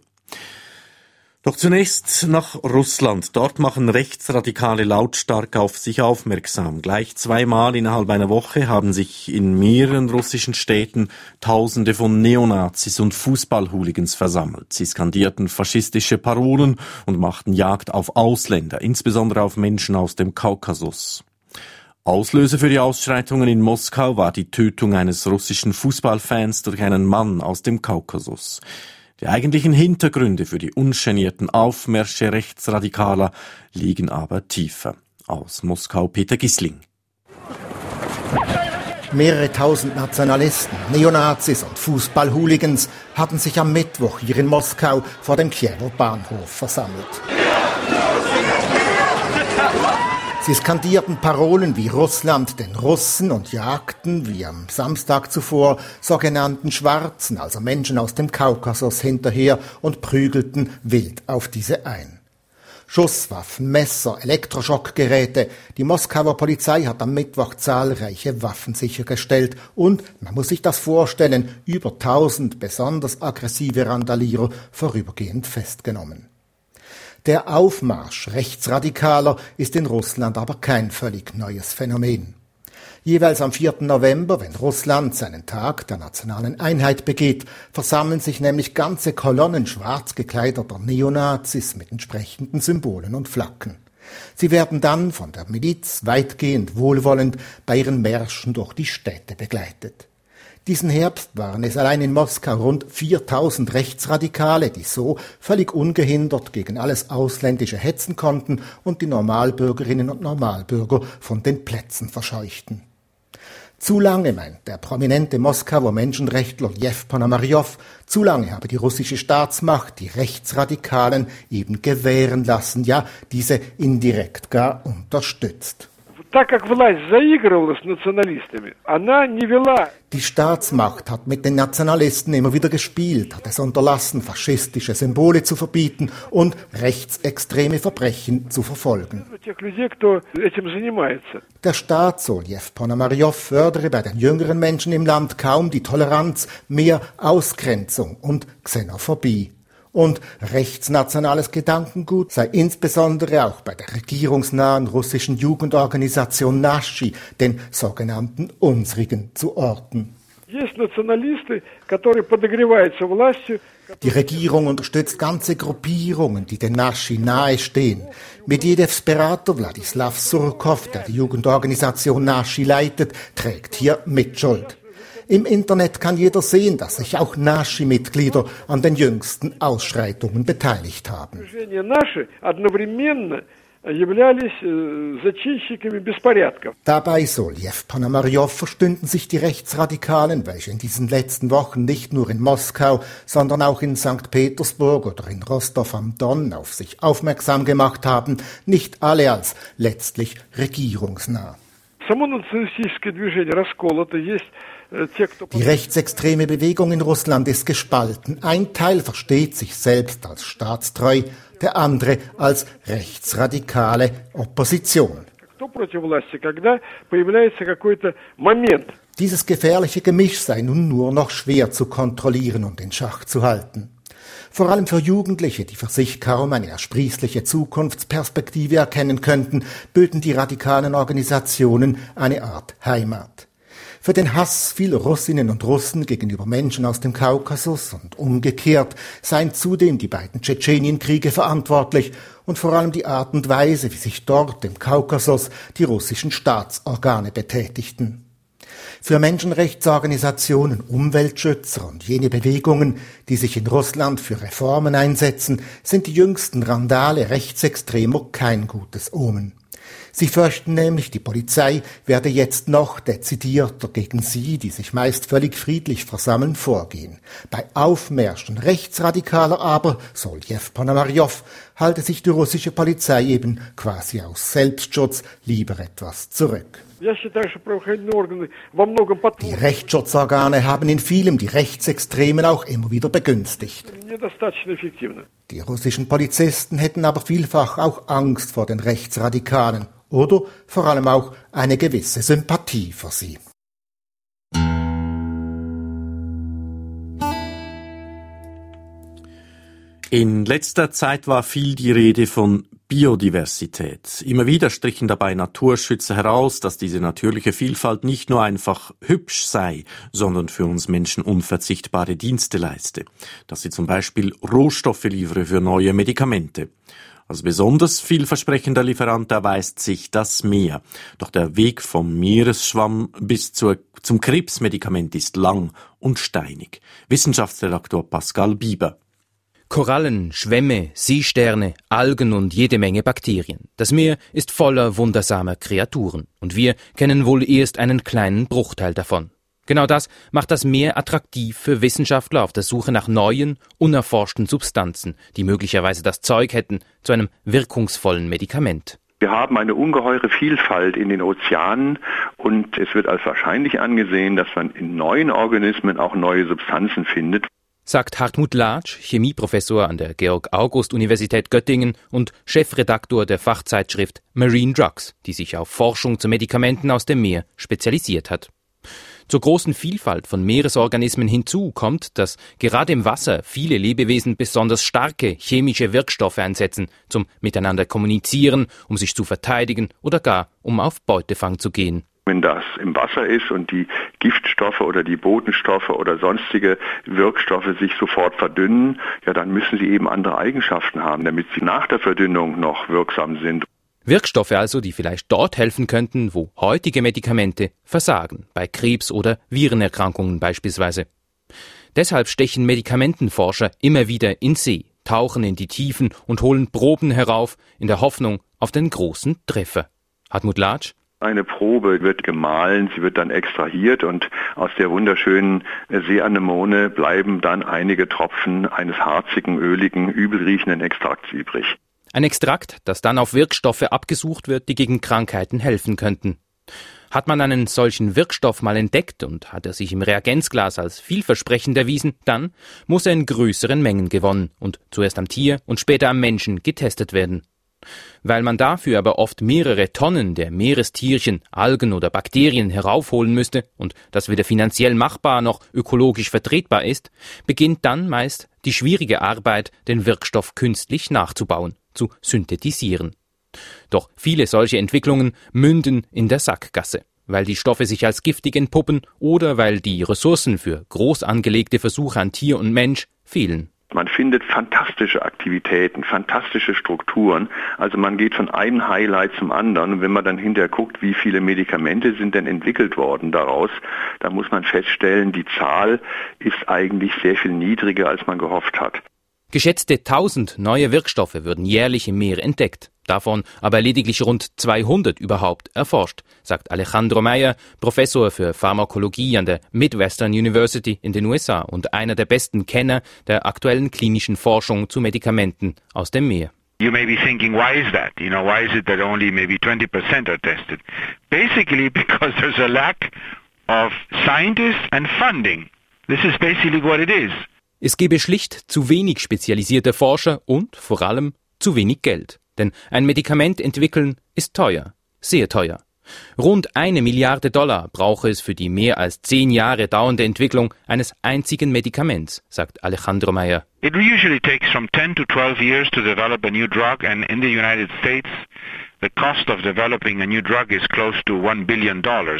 Doch zunächst nach Russland. Dort machen Rechtsradikale lautstark auf sich aufmerksam. Gleich zweimal innerhalb einer Woche haben sich in mehreren russischen Städten Tausende von Neonazis und Fußballhooligans versammelt. Sie skandierten faschistische Parolen und machten Jagd auf Ausländer, insbesondere auf Menschen aus dem Kaukasus. Auslöser für die Ausschreitungen in Moskau war die Tötung eines russischen Fußballfans durch einen Mann aus dem Kaukasus. Die eigentlichen Hintergründe für die ungenierten Aufmärsche Rechtsradikaler liegen aber tiefer. Aus Moskau Peter Gisling. Mehrere tausend Nationalisten, Neonazis und Fußballhooligans hatten sich am Mittwoch hier in Moskau vor dem Kiewer Bahnhof versammelt. Sie skandierten Parolen wie Russland den Russen und jagten, wie am Samstag zuvor, sogenannten Schwarzen, also Menschen aus dem Kaukasus, hinterher und prügelten wild auf diese ein. Schusswaffen, Messer, Elektroschockgeräte. Die Moskauer Polizei hat am Mittwoch zahlreiche Waffen sichergestellt und, man muss sich das vorstellen, über 1000 besonders aggressive Randalierer vorübergehend festgenommen. Der Aufmarsch Rechtsradikaler ist in Russland aber kein völlig neues Phänomen. Jeweils am 4. November, wenn Russland seinen Tag der nationalen Einheit begeht, versammeln sich nämlich ganze Kolonnen schwarz gekleideter Neonazis mit entsprechenden Symbolen und Flaggen. Sie werden dann von der Miliz weitgehend wohlwollend bei ihren Märschen durch die Städte begleitet. Diesen Herbst waren es allein in Moskau rund 4000 Rechtsradikale, die so völlig ungehindert gegen alles Ausländische hetzen konnten und die Normalbürgerinnen und Normalbürger von den Plätzen verscheuchten. Zu lange, meint der prominente Moskauer Menschenrechtler Lew Ponomarjow, zu lange habe die russische Staatsmacht die Rechtsradikalen eben gewähren lassen, ja, diese indirekt gar unterstützt. Die Staatsmacht hat mit den Nationalisten immer wieder gespielt, hat es unterlassen, faschistische Symbole zu verbieten und rechtsextreme Verbrechen zu verfolgen. Der Staat, so Lew Ponomarjow, fördere bei den jüngeren Menschen im Land kaum die Toleranz, mehr Ausgrenzung und Xenophobie. Und rechtsnationales Gedankengut sei insbesondere auch bei der regierungsnahen russischen Jugendorganisation Naschi, den sogenannten Unsrigen, zu orten. Die Regierung unterstützt ganze Gruppierungen, die den Naschi nahestehen. Medvedevs Berater Wladislav Surkov, der die Jugendorganisation Naschi leitet, trägt hier Mitschuld. Im Internet kann jeder sehen, dass sich auch Naschi-Mitglieder an den jüngsten Ausschreitungen beteiligt haben. Dabei, so Ljew Ponomarjow, verstünden sich die Rechtsradikalen, welche in diesen letzten Wochen nicht nur in Moskau, sondern auch in St. Petersburg oder in Rostov am Don auf sich aufmerksam gemacht haben, nicht alle als letztlich regierungsnah. Die rechtsextreme Bewegung in Russland ist gespalten. Ein Teil versteht sich selbst als staatstreu, der andere als rechtsradikale Opposition. Dieses gefährliche Gemisch sei nun nur noch schwer zu kontrollieren und in Schach zu halten. Vor allem für Jugendliche, die für sich kaum eine ersprießliche Zukunftsperspektive erkennen könnten, bilden die radikalen Organisationen eine Art Heimat. Für den Hass vieler Russinnen und Russen gegenüber Menschen aus dem Kaukasus und umgekehrt seien zudem die beiden Tschetschenienkriege verantwortlich und vor allem die Art und Weise, wie sich dort im Kaukasus die russischen Staatsorgane betätigten. Für Menschenrechtsorganisationen, Umweltschützer und jene Bewegungen, die sich in Russland für Reformen einsetzen, sind die jüngsten Randale Rechtsextremer kein gutes Omen. Sie fürchten nämlich, die Polizei werde jetzt noch dezidierter gegen sie, die sich meist völlig friedlich versammeln, vorgehen. Bei Aufmärschen Rechtsradikaler aber, so Ljew Ponomarjow, halte sich die russische Polizei eben quasi aus Selbstschutz lieber etwas zurück. Die Rechtsschutzorgane haben in vielem die Rechtsextremen auch immer wieder begünstigt. Die russischen Polizisten hätten aber vielfach auch Angst vor den Rechtsradikalen oder vor allem auch eine gewisse Sympathie für sie. In letzter Zeit war viel die Rede von Biodiversität. Immer wieder strichen dabei Naturschützer heraus, dass diese natürliche Vielfalt nicht nur einfach hübsch sei, sondern für uns Menschen unverzichtbare Dienste leiste. Dass sie zum Beispiel Rohstoffe liefere für neue Medikamente. Als besonders vielversprechender Lieferant erweist sich das Meer. Doch der Weg vom Meeresschwamm bis zum Krebsmedikament ist lang und steinig. Wissenschaftsredaktor Pascal Bieber. Korallen, Schwämme, Seesterne, Algen und jede Menge Bakterien. Das Meer ist voller wundersamer Kreaturen. Und wir kennen wohl erst einen kleinen Bruchteil davon. Genau das macht das Meer attraktiv für Wissenschaftler auf der Suche nach neuen, unerforschten Substanzen, die möglicherweise das Zeug hätten zu einem wirkungsvollen Medikament. Wir haben eine ungeheure Vielfalt in den Ozeanen und es wird als wahrscheinlich angesehen, dass man in neuen Organismen auch neue Substanzen findet. Sagt Hartmut Latsch, Chemieprofessor an der Georg-August-Universität Göttingen und Chefredaktor der Fachzeitschrift Marine Drugs, die sich auf Forschung zu Medikamenten aus dem Meer spezialisiert hat. Zur großen Vielfalt von Meeresorganismen hinzu kommt, dass gerade im Wasser viele Lebewesen besonders starke chemische Wirkstoffe einsetzen, zum Miteinander kommunizieren, um sich zu verteidigen oder gar um auf Beutefang zu gehen. Wenn das im Wasser ist und die Giftstoffe oder die Botenstoffe oder sonstige Wirkstoffe sich sofort verdünnen, ja, dann müssen sie eben andere Eigenschaften haben, damit sie nach der Verdünnung noch wirksam sind. Wirkstoffe also, die vielleicht dort helfen könnten, wo heutige Medikamente versagen, bei Krebs- oder Virenerkrankungen beispielsweise. Deshalb stechen Medikamentenforscher immer wieder in See, tauchen in die Tiefen und holen Proben herauf, in der Hoffnung auf den großen Treffer. Hartmut Latsch. Eine Probe wird gemahlen, sie wird dann extrahiert und aus der wunderschönen Seeanemone bleiben dann einige Tropfen eines harzigen, öligen, übelriechenden Extrakts übrig. Ein Extrakt, das dann auf Wirkstoffe abgesucht wird, die gegen Krankheiten helfen könnten. Hat man einen solchen Wirkstoff mal entdeckt und hat er sich im Reagenzglas als vielversprechend erwiesen, dann muss er in größeren Mengen gewonnen und zuerst am Tier und später am Menschen getestet werden. Weil man dafür aber oft mehrere Tonnen der Meerestierchen, Algen oder Bakterien heraufholen müsste und das weder finanziell machbar noch ökologisch vertretbar ist, beginnt dann meist die schwierige Arbeit, den Wirkstoff künstlich nachzubauen, zu synthetisieren. Doch viele solche Entwicklungen münden in der Sackgasse. weil die Stoffe sich als giftig entpuppen oder weil die Ressourcen für groß angelegte Versuche an Tier und Mensch fehlen. Man findet fantastische Aktivitäten, fantastische Strukturen. Also man geht von einem Highlight zum anderen. Und wenn man dann hinterher guckt, wie viele Medikamente sind denn entwickelt worden daraus, dann muss man feststellen, die Zahl ist eigentlich sehr viel niedriger, als man gehofft hat. Geschätzte 1000 neue Wirkstoffe würden jährlich im Meer entdeckt, davon aber lediglich rund 200 überhaupt erforscht, sagt Alejandro Meyer, Professor für Pharmakologie an der Midwestern University in den USA und einer der besten Kenner der aktuellen klinischen Forschung zu Medikamenten aus dem Meer. You may be thinking, why is that? Why is it that only maybe 20% are tested? Basically because there's a lack of scientists and funding. This is basically what it is. Es gebe schlicht zu wenig spezialisierte Forscher und vor allem zu wenig Geld. Denn ein Medikament entwickeln ist teuer, sehr teuer. Rund $1 Milliarde brauche es für die mehr als 10 Jahre dauernde Entwicklung eines einzigen Medikaments, sagt Alejandro Meyer. It usually takes from 10 to 12 years to develop a new drug, and in the United States, the cost of developing a new drug is close to $1 billion.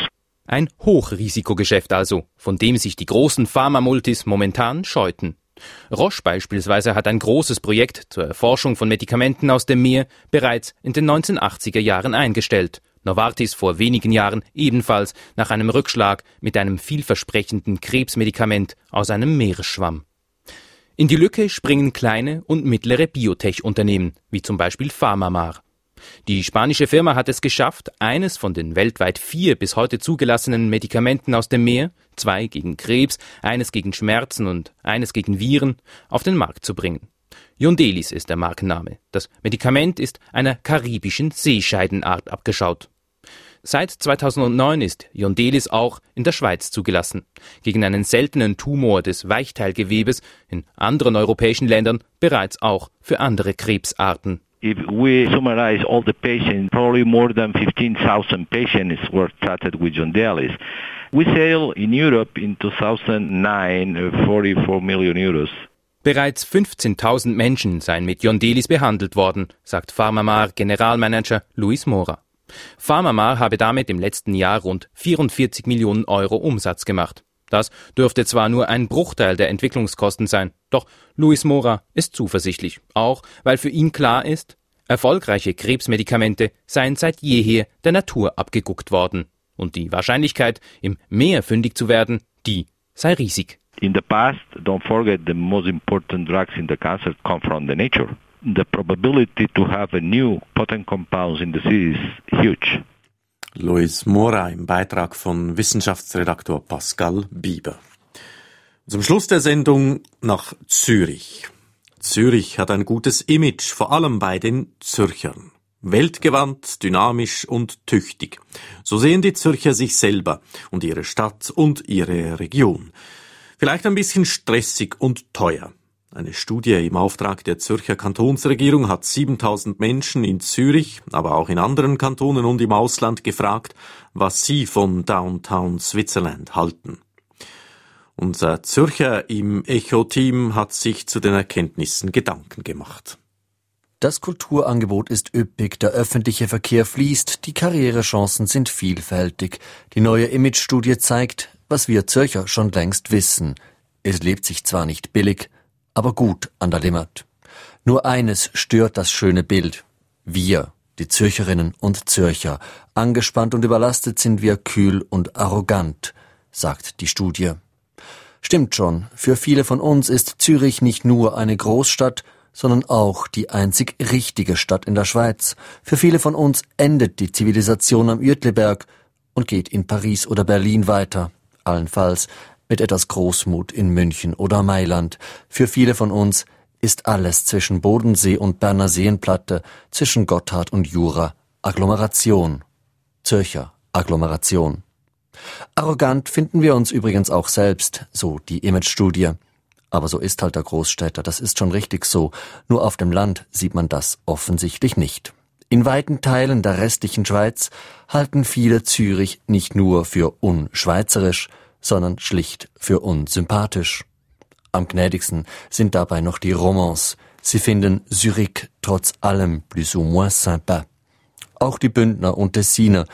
Ein Hochrisikogeschäft also, von dem sich die großen Pharmamultis momentan scheuten. Roche beispielsweise hat ein großes Projekt zur Erforschung von Medikamenten aus dem Meer bereits in den 1980er Jahren eingestellt. Novartis vor wenigen Jahren ebenfalls nach einem Rückschlag mit einem vielversprechenden Krebsmedikament aus einem Meeresschwamm. In die Lücke springen kleine und mittlere Biotech-Unternehmen, wie zum Beispiel PharmaMar. Die spanische Firma hat es geschafft, eines von den weltweit 4 bis heute zugelassenen Medikamenten aus dem Meer, 2 gegen Krebs, eines gegen Schmerzen und eines gegen Viren, auf den Markt zu bringen. Yondelis ist der Markenname. Das Medikament ist einer karibischen Seescheidenart abgeschaut. Seit 2009 ist Yondelis auch in der Schweiz zugelassen. Gegen einen seltenen Tumor des Weichteilgewebes, in anderen europäischen Ländern bereits auch für andere Krebsarten. If we summarize all the patients, probably more than 15,000 patients were treated with Yondelis. We sell in Europe in 2009 44 million euros. Bereits 15.000 Menschen seien mit Yondelis behandelt worden, sagt PharmaMar Generalmanager Luis Mora. PharmaMar habe damit im letzten Jahr rund 44 Millionen Euro Umsatz gemacht. Das dürfte zwar nur ein Bruchteil der Entwicklungskosten sein, doch Luis Mora ist zuversichtlich, auch weil für ihn klar ist, erfolgreiche Krebsmedikamente seien seit jeher der Natur abgeguckt worden und die Wahrscheinlichkeit, im Meer fündig zu werden, die sei riesig. In the past, don't forget, the most important drugs in the cancer come from the nature. The probability to have a new potent compounds in the sea is huge. Luis Mora im Beitrag von Wissenschaftsredaktor Pascal Bieber. Zum Schluss der Sendung nach Zürich. Zürich hat ein gutes Image, vor allem bei den Zürchern. Weltgewandt, dynamisch und tüchtig. So sehen die Zürcher sich selber und ihre Stadt und ihre Region. Vielleicht ein bisschen stressig und teuer. Eine Studie im Auftrag der Zürcher Kantonsregierung hat 7.000 Menschen in Zürich, aber auch in anderen Kantonen und im Ausland gefragt, was sie von Downtown Switzerland halten. Unser Zürcher im Echo-Team hat sich zu den Erkenntnissen Gedanken gemacht. Das Kulturangebot ist üppig, der öffentliche Verkehr fließt, die Karrierechancen sind vielfältig. Die neue Image-Studie zeigt, was wir Zürcher schon längst wissen. Es lebt sich zwar nicht billig, aber gut an der Limmat. Nur eines stört das schöne Bild. Wir, die Zürcherinnen und Zürcher, angespannt und überlastet sind wir, kühl und arrogant, sagt die Studie. Stimmt schon, für viele von uns ist Zürich nicht nur eine Großstadt, sondern auch die einzig richtige Stadt in der Schweiz. Für viele von uns endet die Zivilisation am Uetliberg und geht in Paris oder Berlin weiter, allenfalls mit etwas Großmut in München oder Mailand. Für viele von uns ist alles zwischen Bodensee und Berner Seenplatte, zwischen Gotthard und Jura Agglomeration. Zürcher Agglomeration. Arrogant finden wir uns übrigens auch selbst, so die Image-Studie. Aber so ist halt der Großstädter, das ist schon richtig so. Nur auf dem Land sieht man das offensichtlich nicht. In weiten Teilen der restlichen Schweiz halten viele Zürich nicht nur für unschweizerisch, sondern schlicht für unsympathisch. Am gnädigsten sind dabei noch die Romans. Sie finden Zürich trotz allem plus ou moins sympa. Auch die Bündner und Tessiner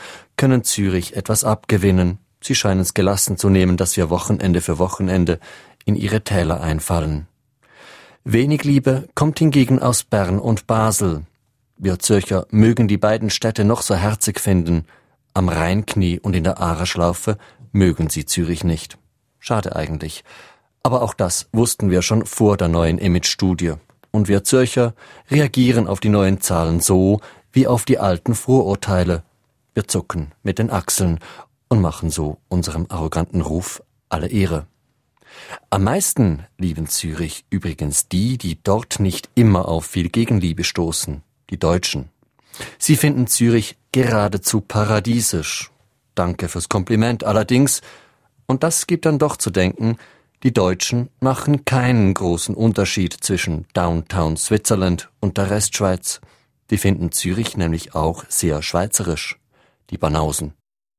können Zürich etwas abgewinnen. Sie scheinen es gelassen zu nehmen, dass wir Wochenende für Wochenende in ihre Täler einfallen. Wenig Liebe kommt hingegen aus Bern und Basel. Wir Zürcher mögen die beiden Städte noch so herzig finden. Am Rheinknie und in der Aarerschlaufe mögen sie Zürich nicht. Schade eigentlich. Aber auch das wussten wir schon vor der neuen Image-Studie. Und wir Zürcher reagieren auf die neuen Zahlen so wie auf die alten Vorurteile. Wir zucken mit den Achseln und machen so unserem arroganten Ruf alle Ehre. Am meisten lieben Zürich übrigens die dort nicht immer auf viel Gegenliebe stoßen, die Deutschen. Sie finden Zürich geradezu paradiesisch. Danke fürs Kompliment allerdings. Und das gibt dann doch zu denken, die Deutschen machen keinen großen Unterschied zwischen Downtown Switzerland und der Restschweiz. Die finden Zürich nämlich auch sehr schweizerisch, die Banausen.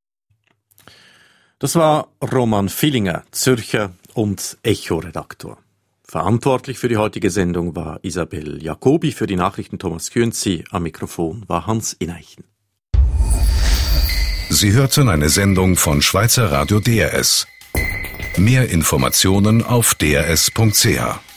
Das war Roman Villinger, Zürcher und Echo-Redaktor. Verantwortlich für die heutige Sendung war Isabel Jacobi, für die Nachrichten Thomas Künzi, am Mikrofon war Hans Ineichen. Sie hörten eine Sendung von Schweizer Radio DRS. Mehr Informationen auf drs.ch.